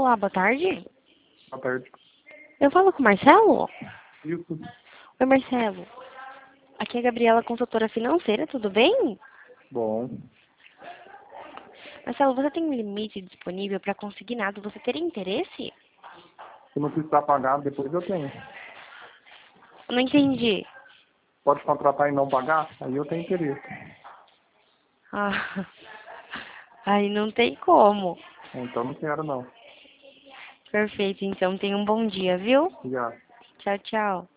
Olá, boa tarde. Boa tarde. Eu falo com o Marcelo? Isso. Oi, Marcelo. Aqui é a Gabriela, consultora financeira, tudo bem? Bom. Marcelo, você tem um limite disponível para consignado? Você teria interesse? Se não precisar pagar, depois eu tenho. Não entendi. Pode contratar e não pagar? Aí eu tenho interesse. Ah, aí não tem como. Então não quero não. Perfeito, então tenha um bom dia, viu? Já. Tchau, tchau.